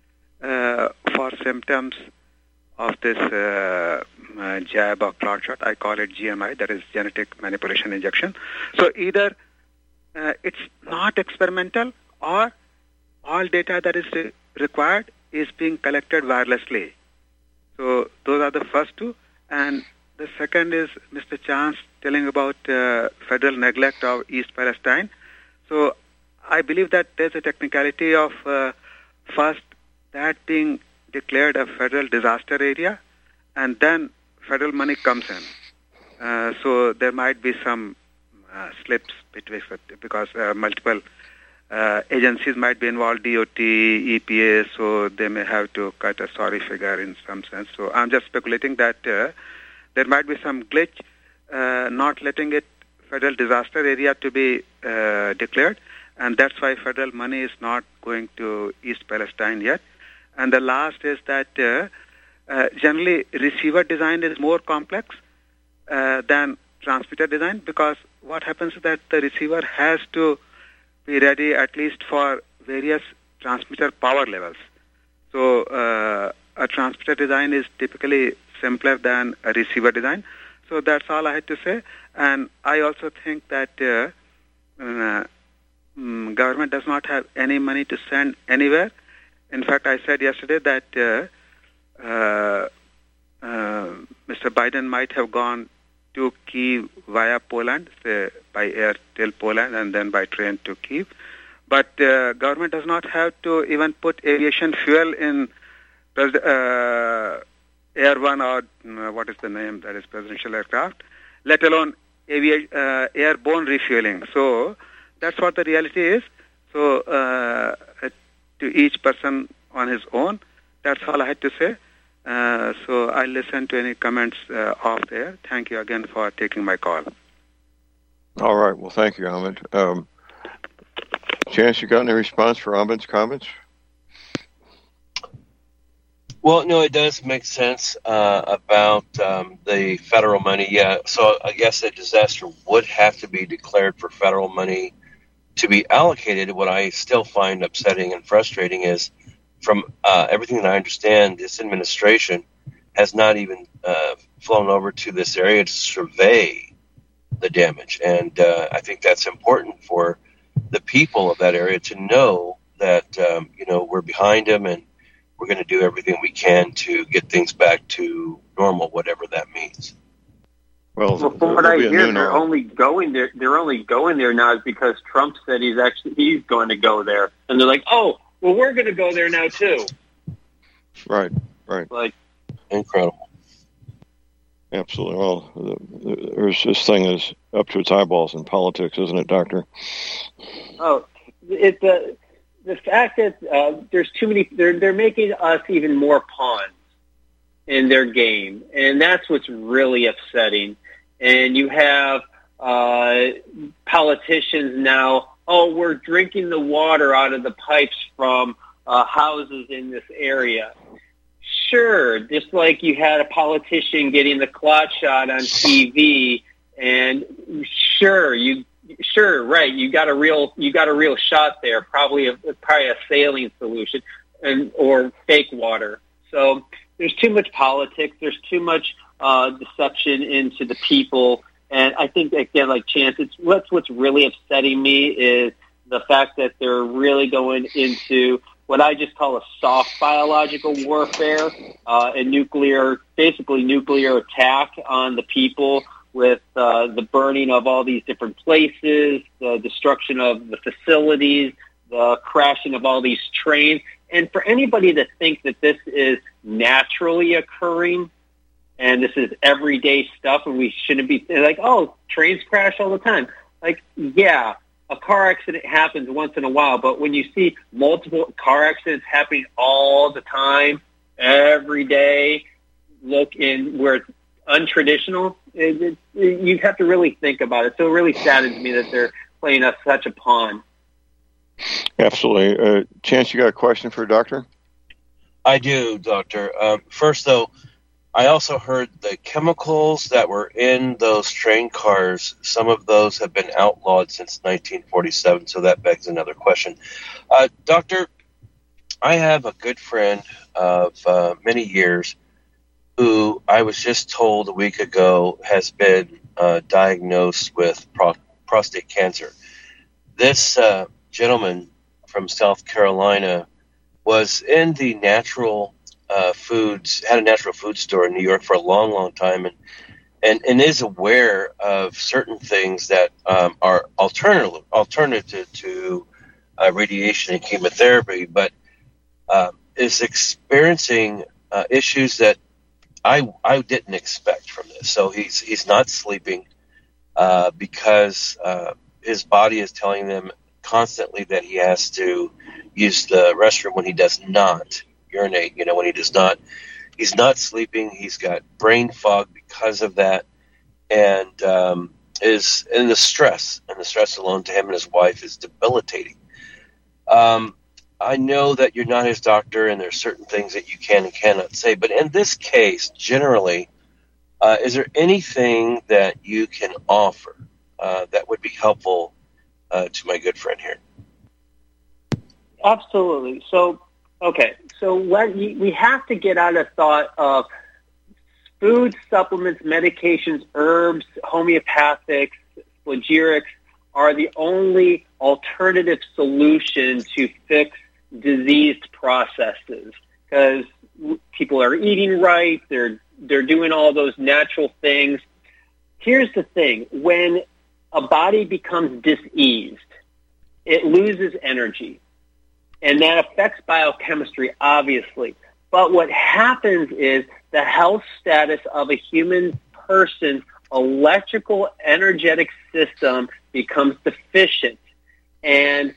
uh, for symptoms of this uh, uh, jab or clot shot. I call it G M I, that is genetic manipulation injection. So either uh, it's not experimental or all data that is re- required is being collected wirelessly. So those are the first two. And the second is Mister Chance telling about uh, federal neglect of East Palestine. So I believe that there's a technicality of uh, first that being declared a federal disaster area, and then federal money comes in. Uh, so there might be some uh, slips between because uh, multiple uh, agencies might be involved, D O T, E P A, so they may have to cut a sorry figure in some sense. So I'm just speculating that uh, there might be some glitch, uh, not letting it federal disaster area to be uh, declared. And that's why federal money is not going to East Palestine yet. And the last is that uh, uh, generally receiver design is more complex uh, than transmitter design, because what happens is that the receiver has to be ready at least for various transmitter power levels. So uh, a transmitter design is typically simpler than a receiver design. So that's all I had to say. And I also think that uh, uh, Mm, government does not have any money to send anywhere. In fact, I said yesterday that uh, uh, uh, Mister Biden might have gone to Kyiv via Poland, say by air till Poland and then by train to Kyiv. But uh, government does not have to even put aviation fuel in uh, Air One or uh, what is the name, that is presidential aircraft. let alone avi- uh, airborne refueling. So that's what the reality is. So uh, to each person on his own. That's all I had to say. Uh, so I listen to any comments uh, off there. Thank you again for taking my call. All right. Well, thank you, Ahmed. Um, Chance, you got any response for Ahmed's comments? Well, no, it does make sense uh, about um, the federal money. Yeah, so I guess a disaster would have to be declared for federal money to be allocated. What I still find upsetting and frustrating is, from uh, everything that I understand, this administration has not even uh, flown over to this area to survey the damage. And uh, I think that's important for the people of that area to know that, um, you know, we're behind them and we're going to do everything we can to get things back to normal, whatever that means. Well, well from what I hear, they're only going there. They're only going there now is because Trump said he's actually he's going to go there, and they're like, "Oh, well, we're going to go there now too." Right, right. Like incredible. Absolutely. Well, there's this thing is up to its eyeballs in politics, isn't it, Doctor? Oh, it's the the fact that uh, there's too many. They're they're making us even more pawns in their game, and that's what's really upsetting. And you have uh, politicians now, oh, we're drinking the water out of the pipes from uh, houses in this area. Sure, just like you had a politician getting the clot shot on T V, and sure, you sure, right, you got a real you got a real shot there, probably a probably a saline solution, and or fake water. So there's too much politics. There's too much uh, deception into the people. And I think, again, like Chance, it's what's, what's really upsetting me is the fact that they're really going into what I just call a soft biological warfare, uh, and nuclear, basically nuclear attack on the people with uh, the burning of all these different places, the destruction of the facilities, the crashing of all these trains. And for anybody to think that this is naturally occurring and this is everyday stuff and we shouldn't be like, oh, trains crash all the time. Like, yeah, a car accident happens once in a while, but when you see multiple car accidents happening all the time, every day, look in where it's untraditional, it, it, it, you have to really think about it. So it really saddens me that they're playing us such a pawn. Absolutely. Uh, Chance, you got a question for a doctor? I do, Doctor. Um, first, though, I also heard the chemicals that were in those train cars, some of those have been outlawed since nineteen forty-seven, so that begs another question. Uh, doctor, I have a good friend of uh, many years who I was just told a week ago has been uh, diagnosed with pro- prostate cancer. This uh, gentleman from South Carolina was in the natural uh, foods, had a natural food store in New York for a long, long time, and and, and is aware of certain things that um, are alternative alternative to uh, radiation and chemotherapy, but uh, is experiencing uh, issues that I I didn't expect from this. So he's he's not sleeping uh, because uh, his body is telling them constantly that he has to use the restroom when he does not urinate, you know, when he does not, he's not sleeping, he's got brain fog because of that, and um, is, and the stress, and the stress alone to him and his wife is debilitating. Um, I know that you're not his doctor, and there's certain things that you can and cannot say, but in this case, generally, uh, is there anything that you can offer uh, that would be helpful Uh, to my good friend here? Absolutely. So, okay. So what you, we have to get out of thought of food, supplements, medications, herbs, homeopathics, phlegerics are the only alternative solution to fix diseased processes, because people are eating right. They're, they're doing all those natural things. Here's the thing. When a body becomes diseased, it loses energy, and that affects biochemistry, obviously. But what happens is the health status of a human person electrical energetic system becomes deficient. And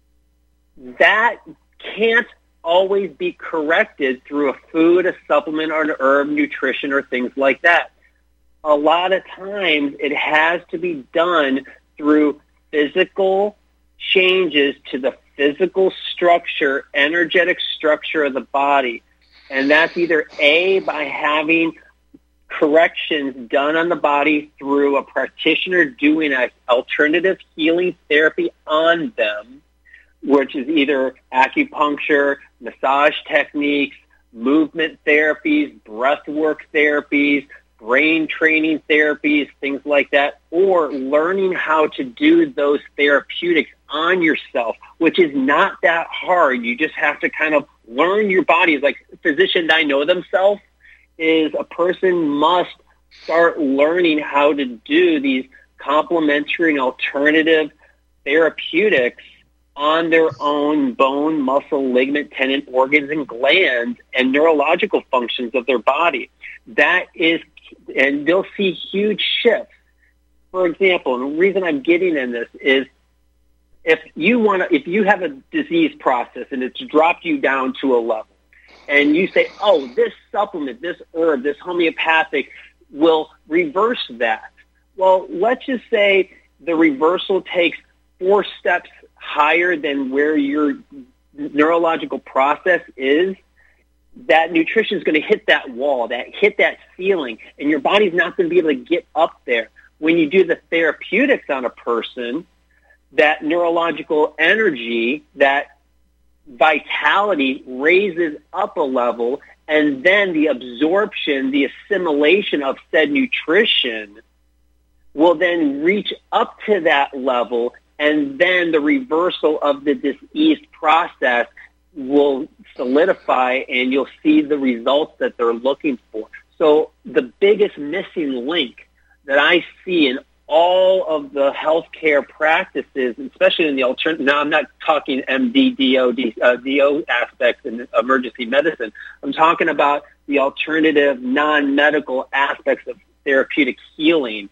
that can't always be corrected through a food, a supplement, or an herb, nutrition, or things like that. A lot of times it has to be done through physical changes to the physical structure, energetic structure of the body. And that's either A, by having corrections done on the body through a practitioner doing an alternative healing therapy on them, which is either acupuncture, massage techniques, movement therapies, breathwork therapies, brain training therapies, things like that, or learning how to do those therapeutics on yourself, which is not that hard. You just have to kind of learn your body. It's like physicians I know themselves is a person must start learning how to do these complementary and alternative therapeutics on their own bone, muscle, ligament, tendon, organs, and glands and neurological functions of their body. That is, and they'll see huge shifts. For example, and the reason I'm getting in this is if you want to, if you have a disease process and it's dropped you down to a level, and you say, oh, this supplement, this herb, this homeopathic will reverse that. Well, let's just say the reversal takes four steps higher than where your neurological process is. That nutrition is going to hit that wall, that hit that ceiling, and your body's not going to be able to get up there. When you do the therapeutics on a person, that neurological energy, that vitality raises up a level, and then the absorption, the assimilation of said nutrition will then reach up to that level, and then the reversal of the disease process will solidify, and you'll see the results that they're looking for. So the biggest missing link that I see in all of the healthcare practices, especially in the alternative, now I'm not talking M D, D O, D, uh, D O aspects in emergency medicine. I'm talking about the alternative non-medical aspects of therapeutic healing.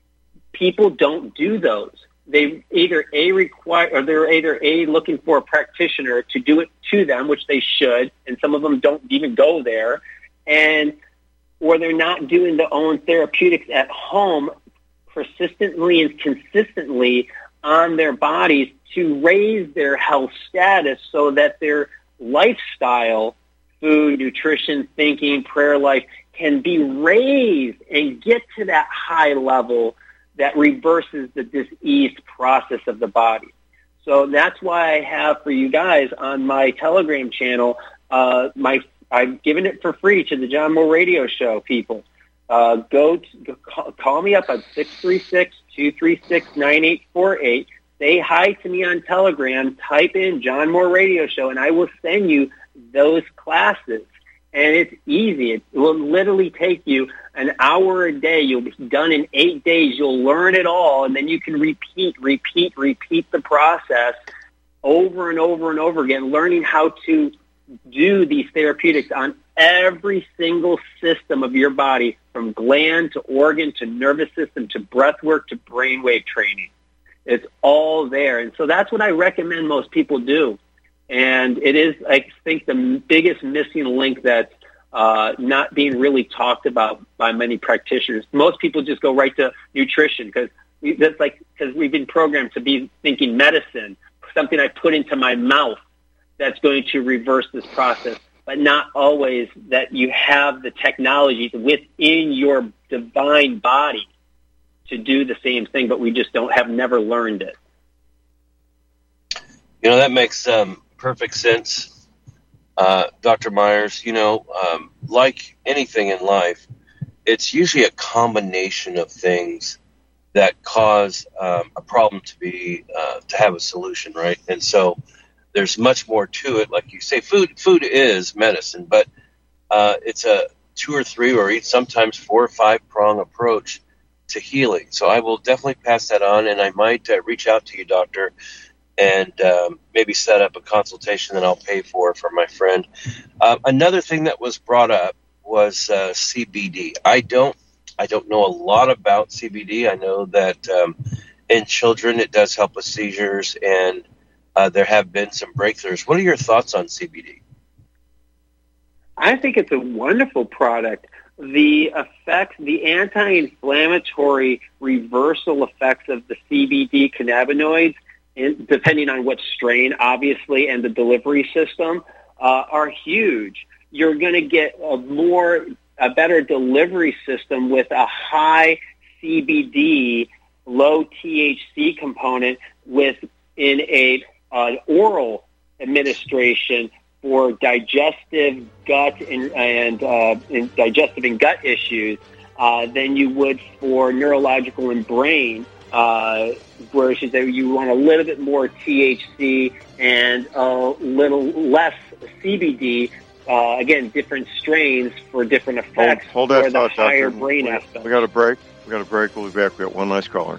People don't do those. They either A require, or they're either A looking for a practitioner to do it to them, which they should, and some of them don't even go there, and or they're not doing their own therapeutics at home persistently and consistently on their bodies to raise their health status so that their lifestyle, food, nutrition, thinking, prayer life can be raised and get to that high level that reverses the disease process of the body. So that's why I have for you guys on my Telegram channel, uh, my I've given it for free to the John Moore Radio Show people. Uh, go, to, go call, call me up at six three six, two three six, nine eight four eight. Say hi to me on Telegram. Type in John Moore Radio Show, and I will send you those classes. And it's easy. It will literally take you an hour a day. You'll be done in eight days. You'll learn it all, and then you can repeat, repeat, repeat the process over and over and over again, learning how to do these therapeutics on every single system of your body, from gland to organ to nervous system to breath work to brainwave training. It's all there. And so that's what I recommend most people do. And it is, I think, the biggest missing link that's uh, not being really talked about by many practitioners. Most people just go right to nutrition because we, that's like because we've been programmed to be thinking medicine, something I put into my mouth that's going to reverse this process, but not always that you have the technologies within your divine body to do the same thing, but we just don't have never learned it. You know, that makes um, perfect sense, uh, Doctor Myers. You know, um, like anything in life, it's usually a combination of things that cause um, a problem to be uh, to have a solution, right? And so there's much more to it. Like you say, food food is medicine, but uh, it's a two or three or sometimes four or five prong approach to healing. So I will definitely pass that on, and I might uh, reach out to you, Doctor, and um, maybe set up a consultation that I'll pay for for my friend. Uh, another thing that was brought up was uh, C B D. I don't I don't know a lot about C B D. I know that um, in children it does help with seizures, and uh, there have been some breakthroughs. What are your thoughts on C B D? I think it's a wonderful product. The effects, the anti-inflammatory reversal effects of the C B D cannabinoids, in, depending on what strain, obviously, and the delivery system, uh, are huge. You're going to get a more, a better delivery system with a high C B D, low T H C component with in a uh, oral administration for digestive gut and, and, uh, and digestive and gut issues uh, than you would for neurological and brain, uh, where you want a little bit more T H C and a little less C B D. Uh, again, different strains for different effects hold, hold that for the thought, higher Doctor. brain we, aspect. We got a break. We got a break. We'll be back. We got one last caller.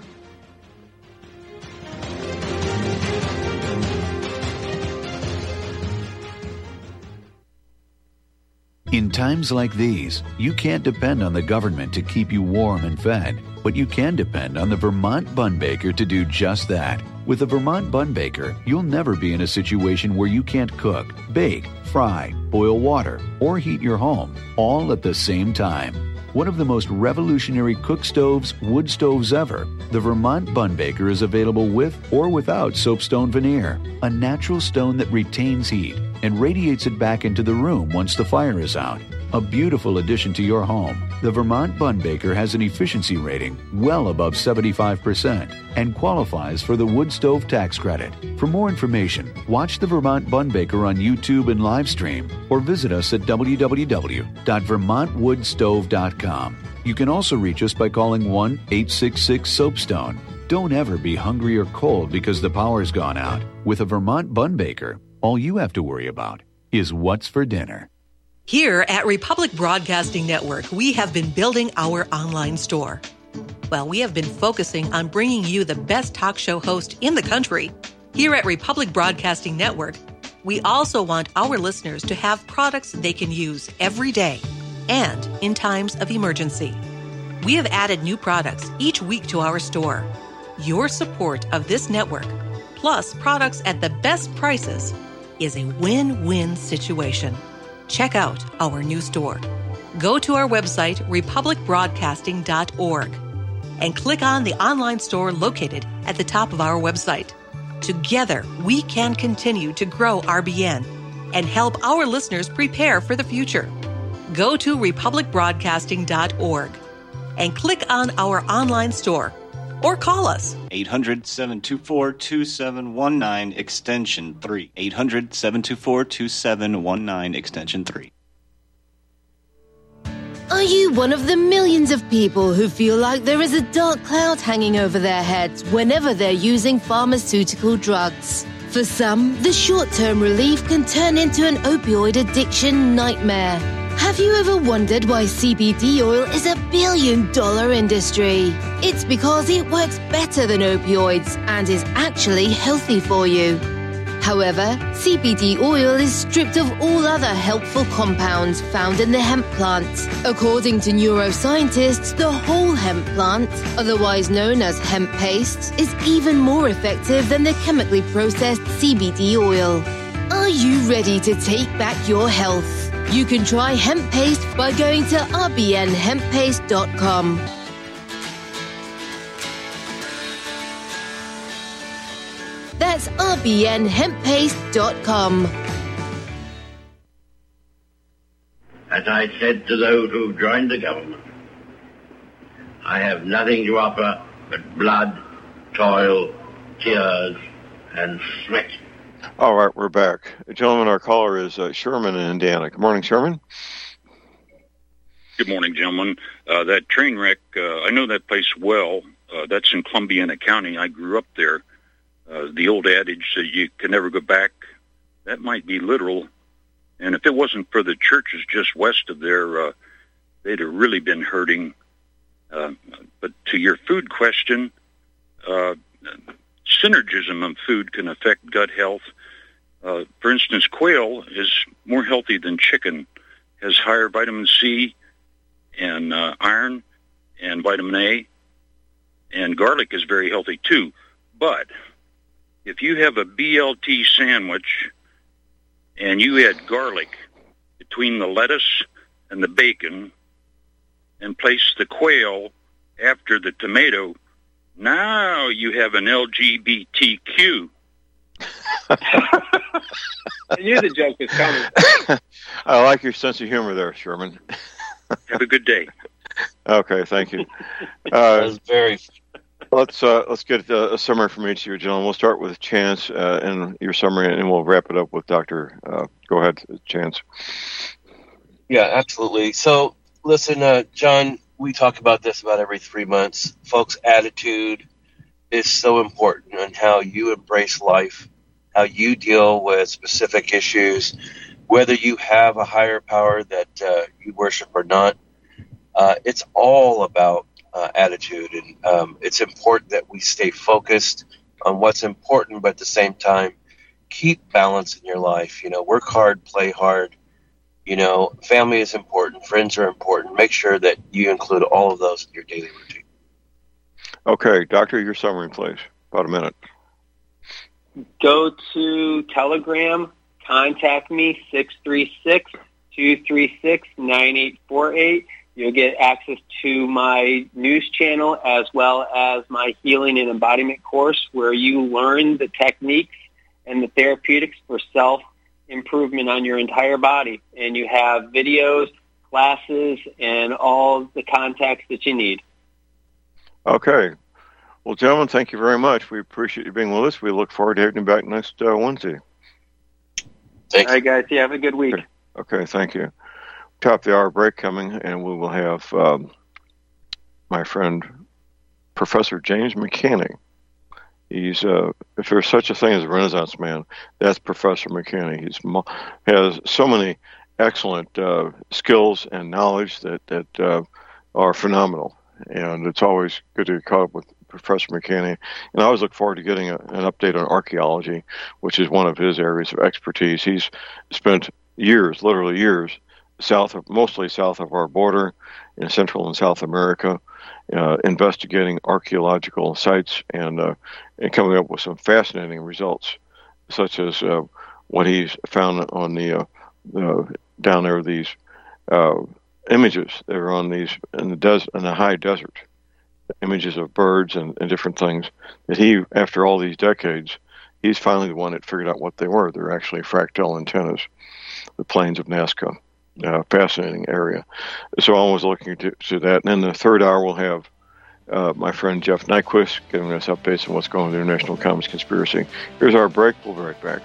In times like these, you can't depend on the government to keep you warm and fed, but you can depend on the Vermont Bun Baker to do just that. With the Vermont Bun Baker, you'll never be in a situation where you can't cook, bake, fry, boil water, or heat your home, all at the same time. One of the most revolutionary cook stoves, wood stoves ever, the Vermont Bun Baker is available with or without soapstone veneer, a natural stone that retains heat and radiates it back into the room once the fire is out. A beautiful addition to your home, the Vermont Bun Baker has an efficiency rating well above seventy-five percent and qualifies for the wood stove tax credit. For more information, watch the Vermont Bun Baker on YouTube and live stream, or visit us at w w w dot vermont wood stove dot com. You can also reach us by calling one eight six six soapstone. Don't ever be hungry or cold because the power's gone out. With a Vermont Bun Baker, all you have to worry about is what's for dinner. Here at Republic Broadcasting Network, we have been building our online store. Well, we have been focusing on bringing you the best talk show host in the country. Here at Republic Broadcasting Network, we also want our listeners to have products they can use every day and in times of emergency. We have added new products each week to our store. Your support of this network, plus products at the best prices, is a win-win situation. Check out our new store. Go to our website, republic broadcasting dot org, and click on the online store located at the top of our website. Together, we can continue to grow R B N and help our listeners prepare for the future. Go to republic broadcasting dot org and click on our online store or call us. eight hundred, seven two four, two seven one nine, extension three. eight hundred, seven two four, two seven one nine, extension three. Are you one of the millions of people who feel like there is a dark cloud hanging over their heads whenever they're using pharmaceutical drugs? For some, the short-term relief can turn into an opioid addiction nightmare. Have you ever wondered why C B D oil is a billion-dollar industry? It's because it works better than opioids and is actually healthy for you. However, C B D oil is stripped of all other helpful compounds found in the hemp plant. According to neuroscientists, the whole hemp plant, otherwise known as hemp paste, is even more effective than the chemically processed C B D oil. Are you ready to take back your health? You can try hemp paste by going to r b n hemp paste dot com. That's r b n hemp paste dot com. As I said to those who joined the government, I have nothing to offer but blood, toil, tears, and sweat. All right, we're back. Gentlemen, our caller is uh, Sherman in Indiana. Good morning, Sherman. Good morning, gentlemen. Uh, that train wreck, uh, I know that place well. Uh, that's in Columbiana County. I grew up there. Uh, the old adage that you can never go back, that might be literal. And if it wasn't for the churches just west of there, uh, they'd have really been hurting. Uh, but to your food question, uh, synergism of food can affect gut health. Uh, for instance, quail is more healthy than chicken, has higher vitamin C and uh, iron, and vitamin A, and garlic is very healthy too. But if you have a B L T sandwich and you add garlic between the lettuce and the bacon and place the quail after the tomato, now you have an L G B T Q. I knew the joke was coming. I like your sense of humor there, Sherman. Have a good day. Okay, thank you. Uh, that was very. Let's uh, let's get a, a summary from each of you, gentlemen. We'll start with Chance uh, and your summary, and we'll wrap it up with Doctor Uh, go ahead, Chance. Yeah, absolutely. So, listen, uh, John, we talk about this about every three months. Folks' attitude is so important, and how you embrace life, how you deal with specific issues, whether you have a higher power that uh, you worship or not. Uh, it's all about uh, attitude, and um, it's important that we stay focused on what's important, but at the same time, keep balance in your life. You know, work hard, play hard. You know, family is important, friends are important. Make sure that you include all of those in your daily routine. Okay, Doctor, your summary, please. About a minute. Go to Telegram, contact me, six three six, two three six, nine eight four eight. You'll get access to my news channel as well as my healing and embodiment course, where you learn the techniques and the therapeutics for self-improvement on your entire body. And you have videos, classes, and all the contacts that you need. Okay. Well, gentlemen, thank you very much. We appreciate you being with us. We look forward to having you back next uh, Wednesday. Thank All right, guys. You have a good week. Okay, okay, thank you. Top of the hour break coming, and we will have um, my friend, Professor James McCanney. He's, uh, if there's such a thing as a Renaissance man, that's Professor McCanney. He's mo- has so many excellent uh, skills and knowledge that, that uh, are phenomenal. And it's always good to get caught up with Professor McCanney. And I always look forward to getting a, an update on archaeology, which is one of his areas of expertise. He's spent years, literally years, south of, mostly south of our border in Central and South America, uh, investigating archaeological sites and, uh, and coming up with some fascinating results, such as uh, what he's found on the, uh, uh, down there, these uh, images that are on these in the des- in the high desert, images of birds and, and different things that he, after all these decades, he's finally the one that figured out what they were. They're actually fractal antennas, the plains of Nazca. Uh, fascinating area. So I'm always looking to, to that. And then the third hour we'll have uh, my friend Jeff Nyquist giving us updates on what's going on with the International Comics Conspiracy. Here's our break. We'll be right back.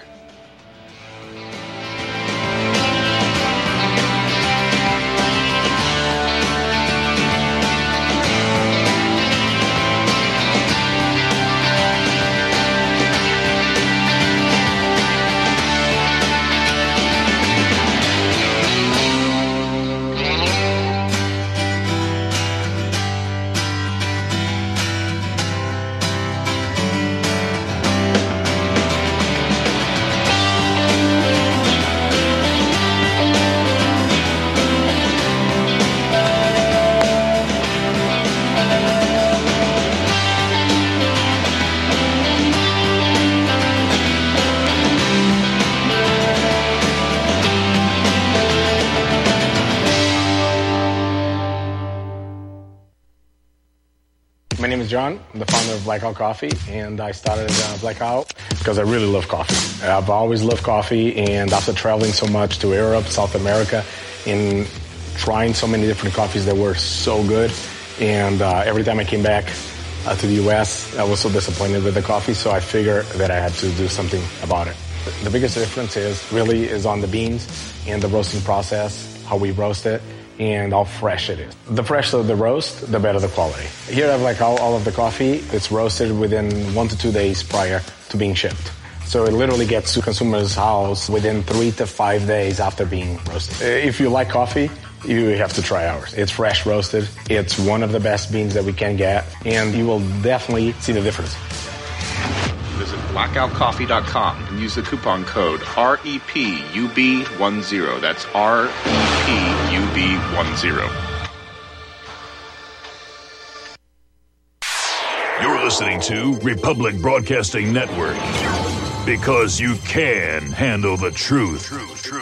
My name is John. I'm the founder of Blackout Coffee, and I started uh, Blackout because I really love coffee. I've always loved coffee, and after traveling so much to Europe, South America, and trying so many different coffees that were so good, and uh, every time I came back uh, to the U S, I was so disappointed with the coffee, so I figured that I had to do something about it. The biggest difference is really is on the beans and the roasting process, how we roast it, and how fresh it is. The fresher the roast, the better the quality. Here I have like all, all of the coffee. It's roasted within one to two days prior to being shipped. So it literally gets to consumers' house within three to five days after being roasted. If you like coffee, you have to try ours. It's fresh roasted. It's one of the best beans that we can get, and you will definitely see the difference. Visit blackout coffee dot com and use the coupon code R E P U B ten. That's R E P U B ten. listening to Republic Broadcasting Network. Because you can handle the truth.